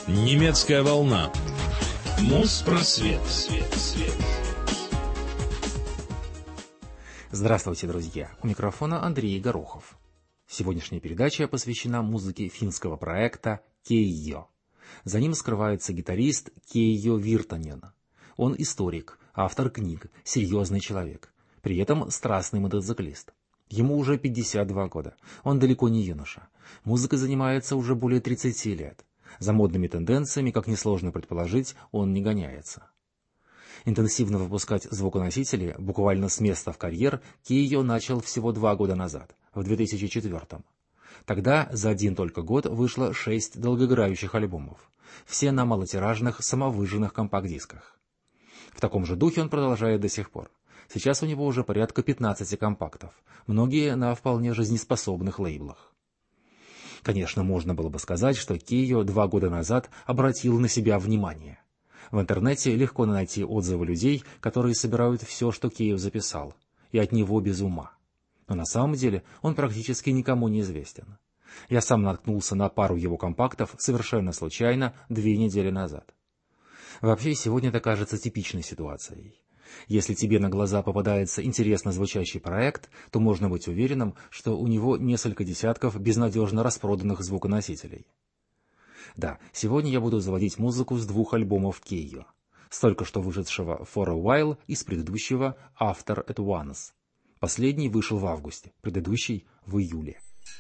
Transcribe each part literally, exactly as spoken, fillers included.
Немецкая волна. Моспросвет. Свет, свет. Здравствуйте, друзья! У микрофона Андрей Горохов. Сегодняшняя передача посвящена музыке финского проекта Кейо. За ним скрывается гитарист Кейо Виртанен. Он историк, автор книг, серьезный человек, при этом страстный мотоциклист. Ему уже пятьдесят два года, он далеко не юноша. Музыкой занимается уже более тридцати лет. За модными тенденциями, как несложно предположить, он не гоняется. Интенсивно выпускать звуконосители буквально с места в карьер Кейо начал всего два года назад, в две тысячи четвёртом. Тогда за один только год вышло шесть долгоиграющих альбомов, все на малотиражных самовыжженных компакт-дисках. В таком же духе он продолжает до сих пор. Сейчас у него уже порядка пятнадцати компактов, многие на вполне жизнеспособных лейблах. Конечно, можно было бы сказать, что Кейо два года назад обратил на себя внимание. В интернете легко найти отзывы людей, которые собирают все, что Кейо записал, и от него без ума. Но на самом деле он практически никому не известен. Я сам наткнулся на пару его компактов совершенно случайно две недели назад. Вообще, сегодня это кажется типичной ситуацией. Если тебе на глаза попадается интересно звучащий проект, то можно быть уверенным, что у него несколько десятков безнадежно распроданных звуконосителей. Да, сегодня я буду заводить музыку с двух альбомов Кейо, с только что вышедшего For a While и с предыдущего After at Once. Последний вышел в августе, предыдущий в июле.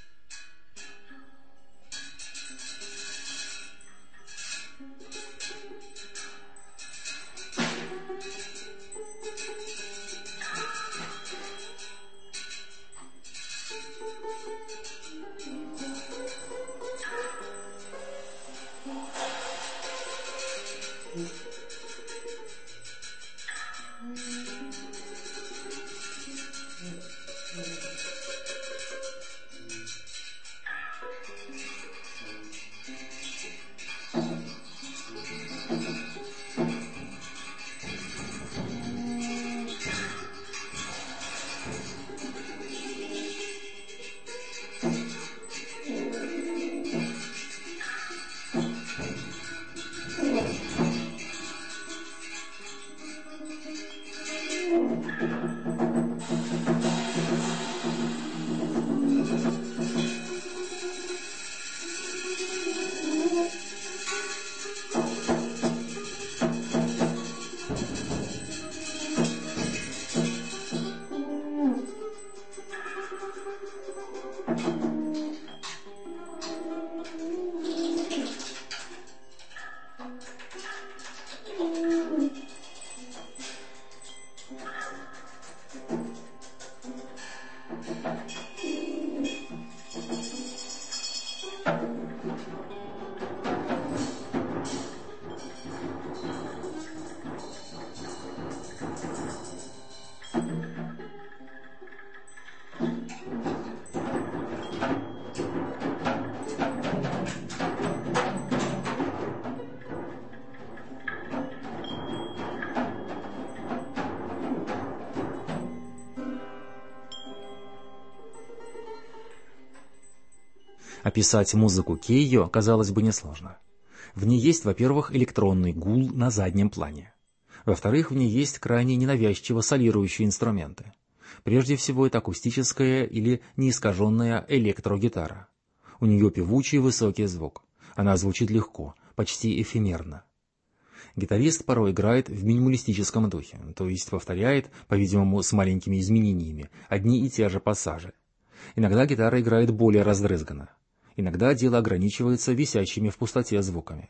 Описать музыку Кейо, казалось бы, несложно. В ней есть, во-первых, электронный гул на заднем плане. Во-вторых, в ней есть крайне ненавязчиво солирующие инструменты. Прежде всего, это акустическая или неискаженная электрогитара. У нее певучий высокий звук. Она звучит легко, почти эфемерно. Гитарист порой играет в минималистическом духе, то есть повторяет, по-видимому, с маленькими изменениями, одни и те же пассажи. Иногда гитара играет более раздрызганно. Иногда дело ограничивается висящими в пустоте звуками.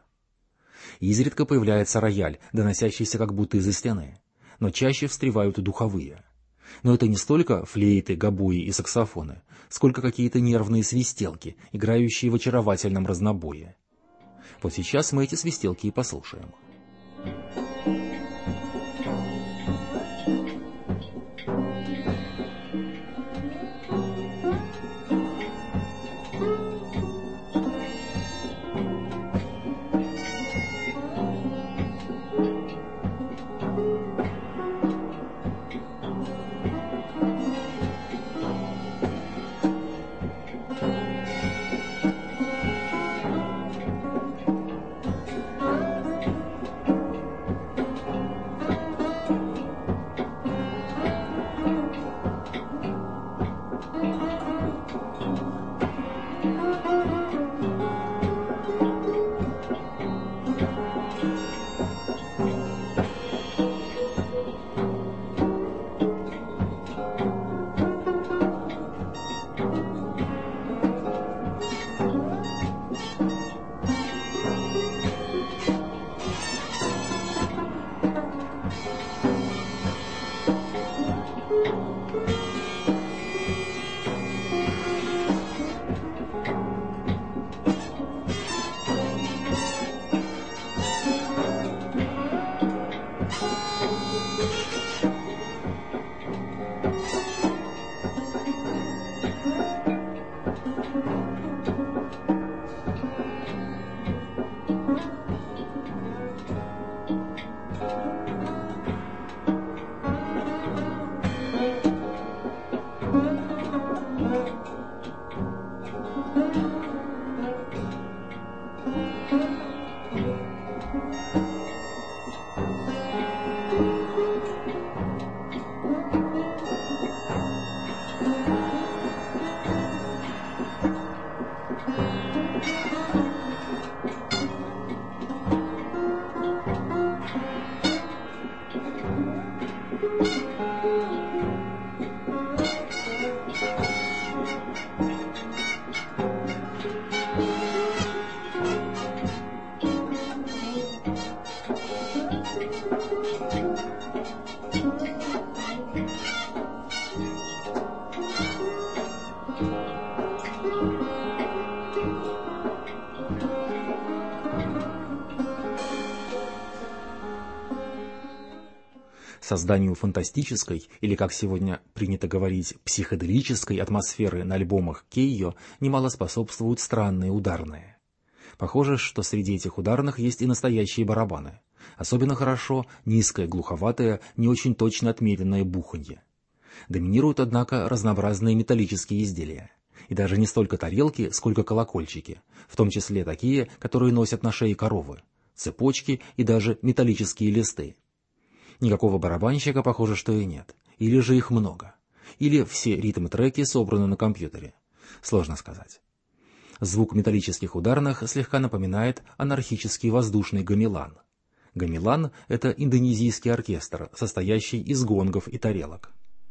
Изредка появляется рояль, доносящийся как будто из-за стены, но чаще встревают духовые. Но это не столько флейты, гобои и саксофоны, сколько какие-то нервные свистелки, играющие в очаровательном разнобое. Вот сейчас мы эти свистелки и послушаем. Созданию фантастической, или, как сегодня принято говорить, психоделической атмосферы на альбомах Кейо немало способствуют странные ударные. Похоже, что среди этих ударных есть и настоящие барабаны. Особенно хорошо низкое, глуховатое, не очень точно отмеренное буханье. Доминируют, однако, разнообразные металлические изделия. И даже не столько тарелки, сколько колокольчики, в том числе такие, которые носят на шее коровы, цепочки и даже металлические листы. Никакого барабанщика, похоже, что и нет. Или же их много. Или все ритм-треки собраны на компьютере. Сложно сказать. Звук металлических ударных слегка напоминает анархический воздушный гамелан. Гамелан — это индонезийский оркестр, состоящий из гонгов и тарелок.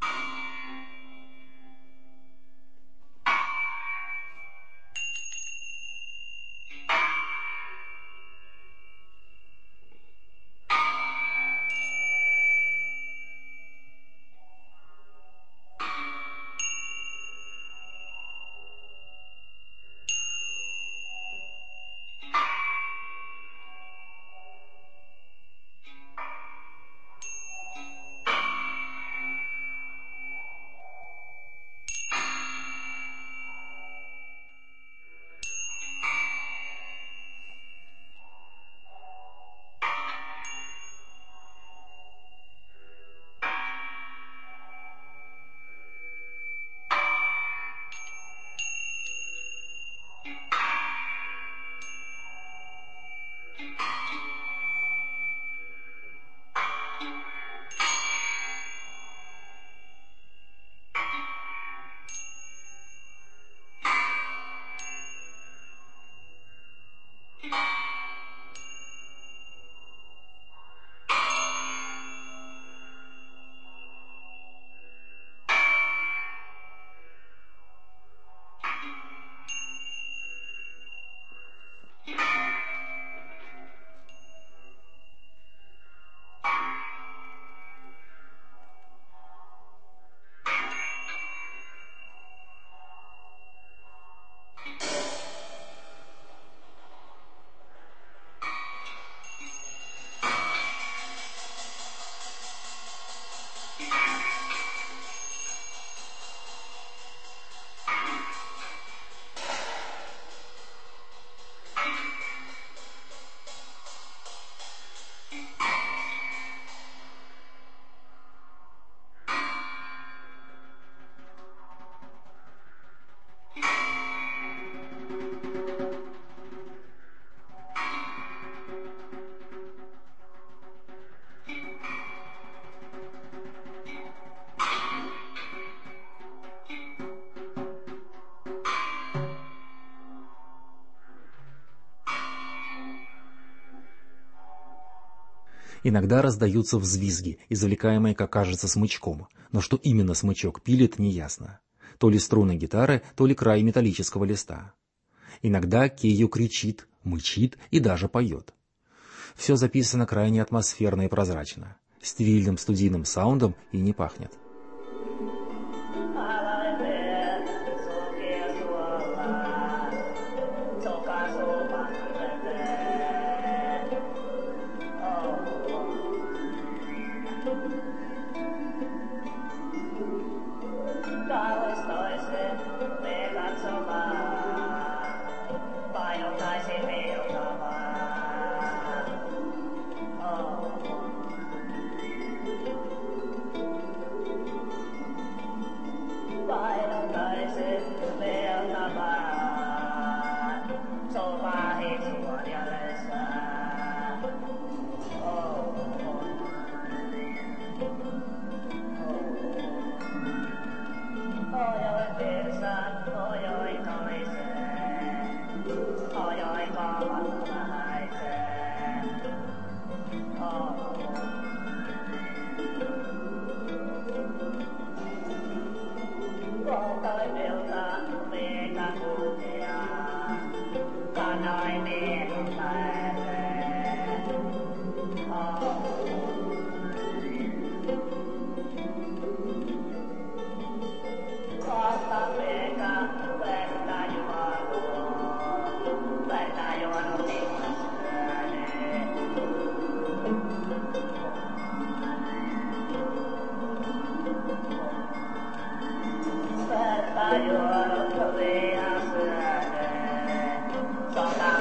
Иногда раздаются взвизги, извлекаемые, как кажется, смычком, но что именно смычок пилит, неясно. То ли струны гитары, то ли край металлического листа. Иногда Кейо кричит, мычит и даже поет. Все записано крайне атмосферно и прозрачно. Стерильным студийным саундом и не пахнет.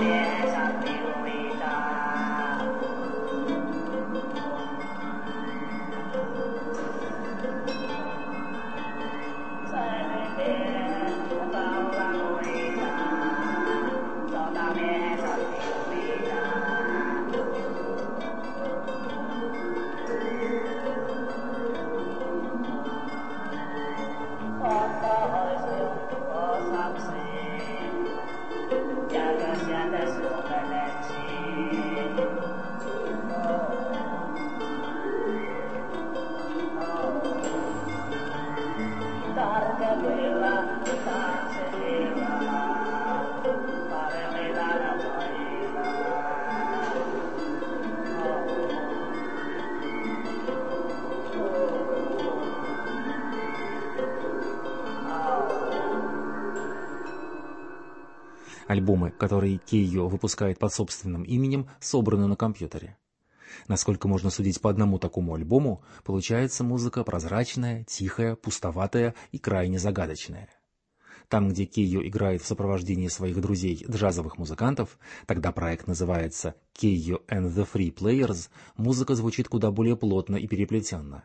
Альбомы, которые Кейо выпускает под собственным именем, собраны на компьютере. Насколько можно судить по одному такому альбому, получается музыка прозрачная, тихая, пустоватая и крайне загадочная. Там, где Кейо играет в сопровождении своих друзей джазовых музыкантов, тогда проект называется Кейо and the Free Players, музыка звучит куда более плотно и переплетенно.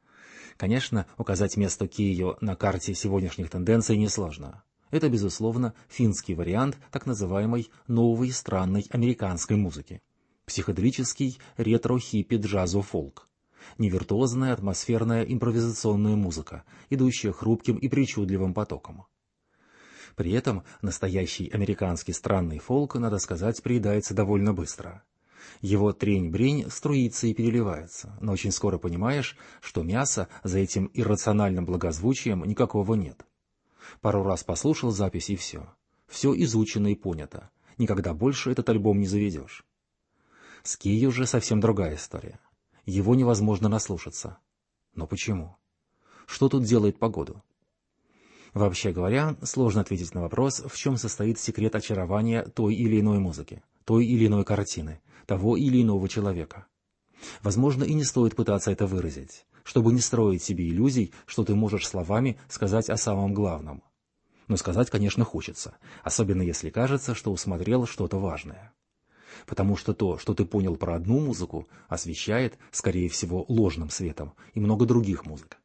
Конечно, указать место Кейо на карте сегодняшних тенденций несложно. Это, безусловно, финский вариант так называемой новой странной американской музыки. Психоделический ретро-хиппи-джазо-фолк. Невиртуозная атмосферная импровизационная музыка, идущая хрупким и причудливым потоком. При этом настоящий американский странный фолк, надо сказать, приедается довольно быстро. Его трень-брень струится и переливается, но очень скоро понимаешь, что мяса за этим иррациональным благозвучием никакого нет. Пару раз послушал запись и все. Все изучено и понято. Никогда больше этот альбом не заведешь. С Кейо же совсем другая история. Его невозможно наслушаться. Но почему? Что тут делает погоду? Вообще говоря, сложно ответить на вопрос, в чем состоит секрет очарования той или иной музыки, той или иной картины, того или иного человека. Возможно, и не стоит пытаться это выразить, чтобы не строить себе иллюзий, что ты можешь словами сказать о самом главном. Но сказать, конечно, хочется, особенно если кажется, что усмотрел что-то важное. Потому что то, что ты понял про одну музыку, освещает, скорее всего, ложным светом и много других музык.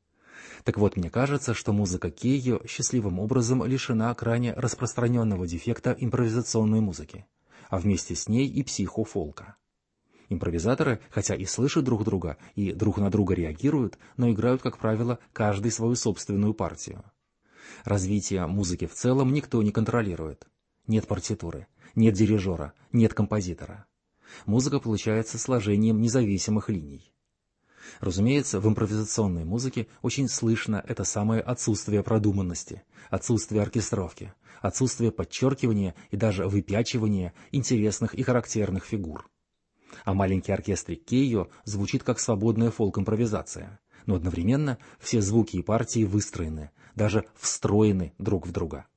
Так вот, мне кажется, что музыка Кейо счастливым образом лишена крайне распространенного дефекта импровизационной музыки, а вместе с ней и психофолка. Импровизаторы, хотя и слышат друг друга, и друг на друга реагируют, но играют, как правило, каждый свою собственную партию. Развитие музыки в целом никто не контролирует. Нет партитуры, нет дирижера, нет композитора. Музыка получается сложением независимых линий. Разумеется, в импровизационной музыке очень слышно это самое отсутствие продуманности, отсутствие оркестровки, отсутствие подчеркивания и даже выпячивания интересных и характерных фигур. А маленький оркестрик Кейо звучит как свободная фолк-импровизация, но одновременно все звуки и партии выстроены, даже встроены друг в друга.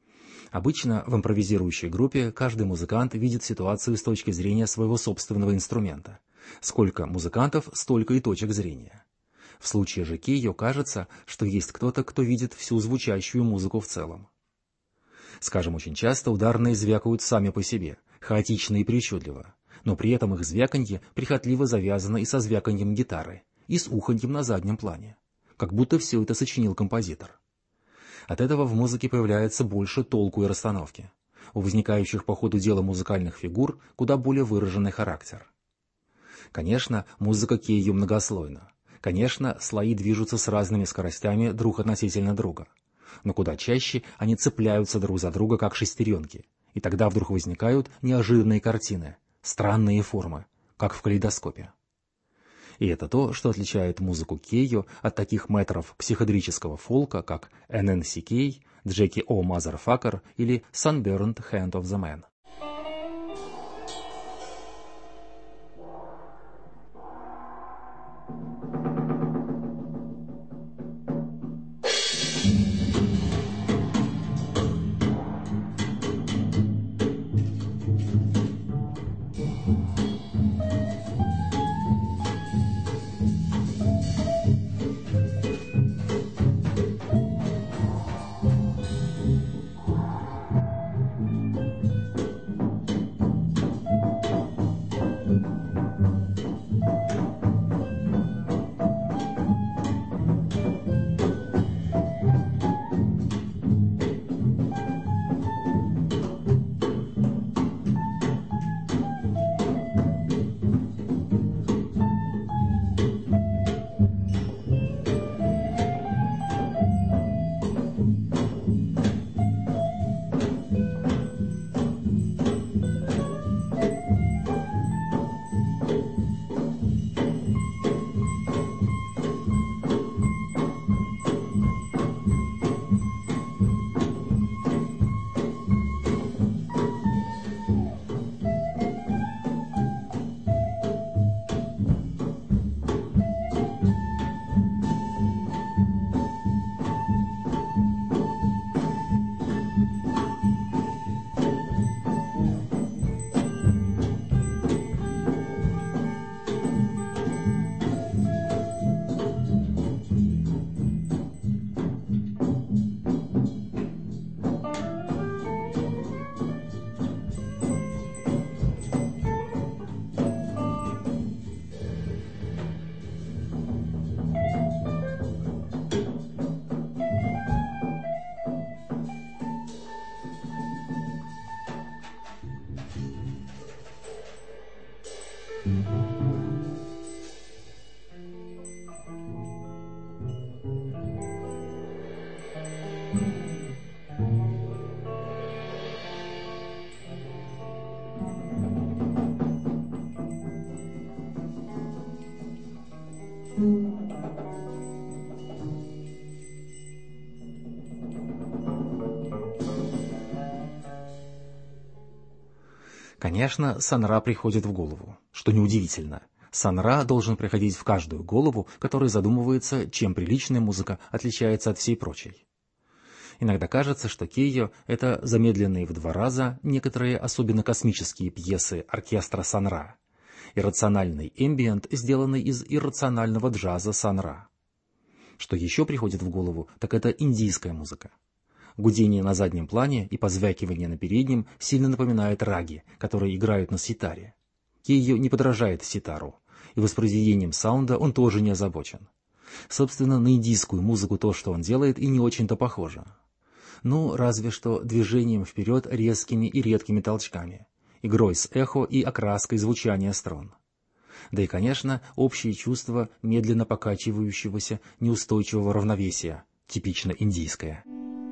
Обычно в импровизирующей группе каждый музыкант видит ситуацию с точки зрения своего собственного инструмента. Сколько музыкантов, столько и точек зрения. В случае же Кейо кажется, что есть кто-то, кто видит всю звучащую музыку в целом. Скажем, очень часто ударные звякают сами по себе, хаотично и причудливо, но при этом их звяканье прихотливо завязано и со звяканьем гитары, и с уханьем на заднем плане, как будто все это сочинил композитор. От этого в музыке появляется больше толку и расстановки. У возникающих по ходу дела музыкальных фигур куда более выраженный характер. Конечно, музыка Кейо многослойна. Конечно, слои движутся с разными скоростями друг относительно друга. Но куда чаще они цепляются друг за друга, как шестеренки. И тогда вдруг возникают неожиданные картины, странные формы, как в калейдоскопе. И это то, что отличает музыку Кейо от таких мэтров психоделического фолка, как эн эн си кей, Jackie O. Motherfucker или Sunburned Hand of the Man. Конечно, Сан-Ра приходит в голову, что неудивительно. Сан-Ра должен приходить в каждую голову, которая задумывается, чем приличная музыка отличается от всей прочей. Иногда кажется, что Кейо — это замедленные в два раза некоторые особенно космические пьесы оркестра Сан-Ра, иррациональный эмбиент, сделанный из иррационального джаза Сан-Ра. Что еще приходит в голову, так это индийская музыка. Гудение на заднем плане и позвякивание на переднем сильно напоминает раги, которые играют на ситаре. Кейо не подражает ситару, и воспроизведением саунда он тоже не озабочен. Собственно, на индийскую музыку то, что он делает, и не очень-то похоже. Ну, разве что движением вперед резкими и редкими толчками, игрой с эхо и окраской звучания струн. Да и, конечно, общее чувство медленно покачивающегося неустойчивого равновесия, типично индийское.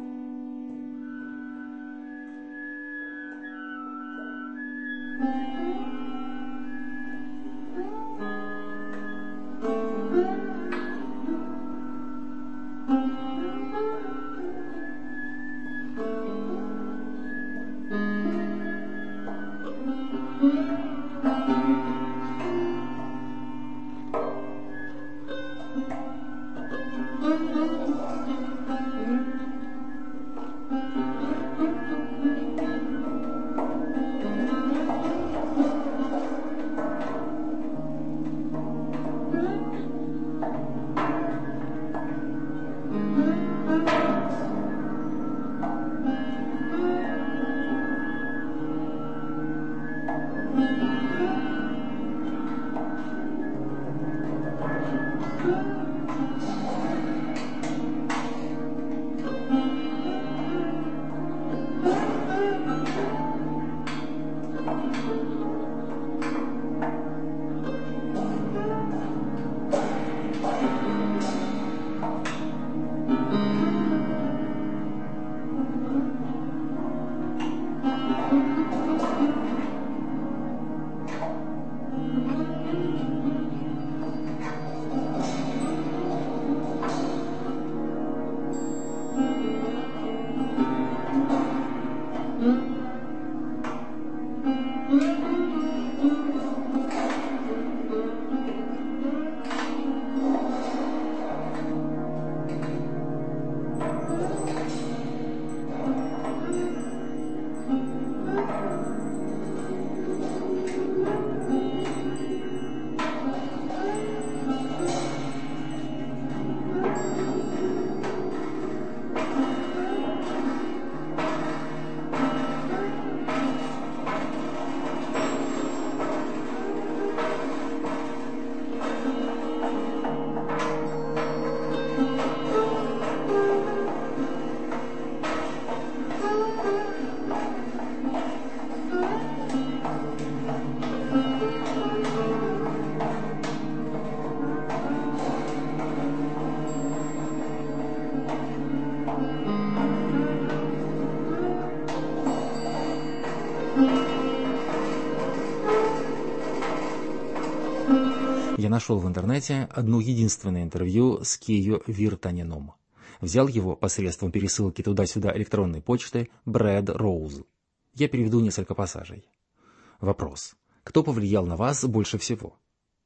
Я нашел в интернете одно единственное интервью с Кейо Виртанином. Взял его посредством пересылки туда-сюда электронной почты Брэд Роуз. Я переведу несколько пассажей. Вопрос. Кто повлиял на вас больше всего?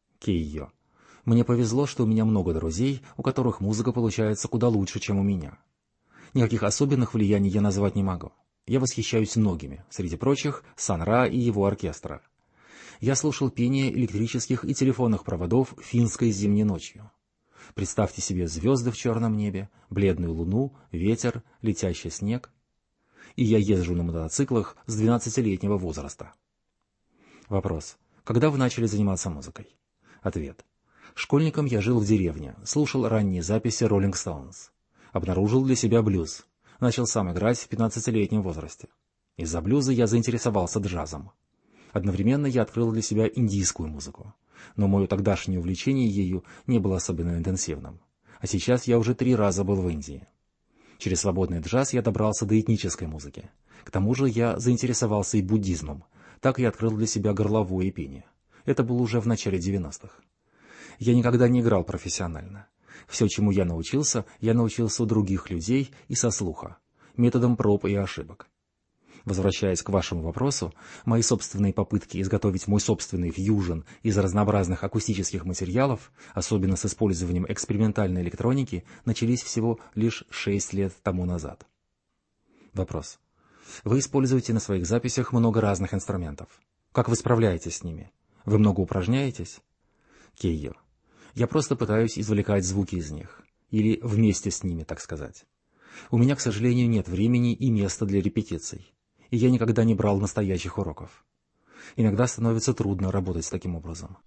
Кейо. Мне повезло, что у меня много друзей, у которых музыка получается куда лучше, чем у меня. Никаких особенных влияний я назвать не могу. Я восхищаюсь многими, среди прочих Сан-Ра и его оркестра. Я слушал пение электрических и телефонных проводов финской зимней ночью. Представьте себе звезды в черном небе, бледную луну, ветер, летящий снег. И я езжу на мотоциклах с двенадцатилетнего возраста. Вопрос. Когда вы начали заниматься музыкой? Ответ. Школьником я жил в деревне, слушал ранние записи Rolling Stones. Обнаружил для себя блюз. Начал сам играть в пятнадцатилетнем возрасте. Из-за блюза я заинтересовался джазом. Одновременно я открыл для себя индийскую музыку, но мое тогдашнее увлечение ею не было особенно интенсивным. А сейчас я уже три раза был в Индии. Через свободный джаз я добрался до этнической музыки. К тому же я заинтересовался и буддизмом. Так я открыл для себя горловое пение. Это было уже в начале девяностых. Я никогда не играл профессионально. Все, чему я научился, я научился у других людей и со слуха, методом проб и ошибок. Возвращаясь к вашему вопросу, мои собственные попытки изготовить мой собственный фьюжн из разнообразных акустических материалов, особенно с использованием экспериментальной электроники, начались всего лишь шесть лет тому назад. Вопрос. Вы используете на своих записях много разных инструментов. Как вы справляетесь с ними? Вы много упражняетесь? Кейо. Я просто пытаюсь извлекать звуки из них. Или вместе с ними, так сказать. У меня, к сожалению, нет времени и места для репетиций. И я никогда не брал настоящих уроков. Иногда становится трудно работать таким образом.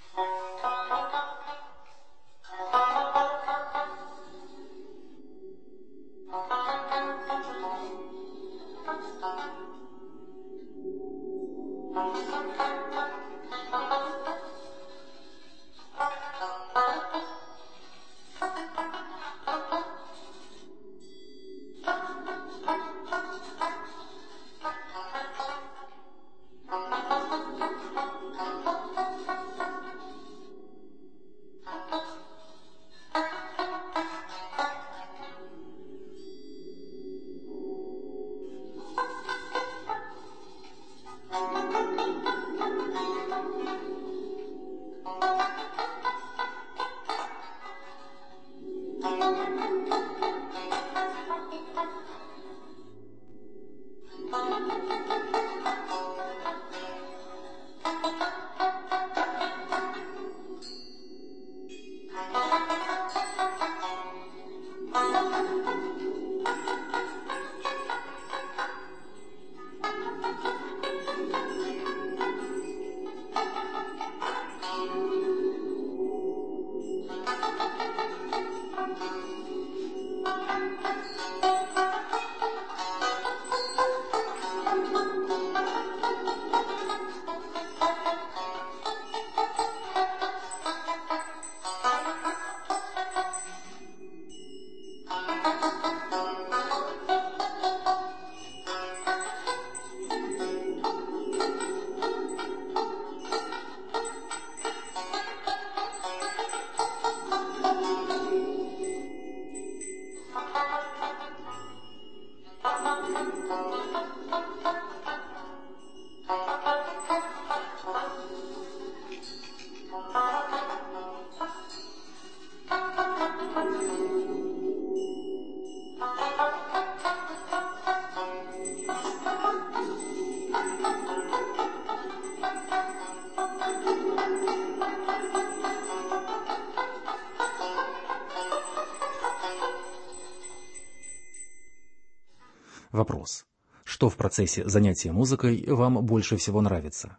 Вопрос. Что в процессе занятия музыкой вам больше всего нравится?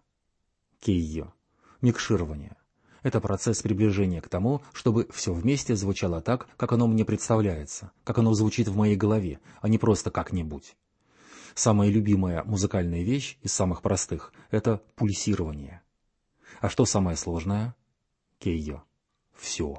Кейо. Микширование. Это процесс приближения к тому, чтобы все вместе звучало так, как оно мне представляется, как оно звучит в моей голове, а не просто как-нибудь. Самая любимая музыкальная вещь из самых простых – это пульсирование. А что самое сложное? Кейо. Все.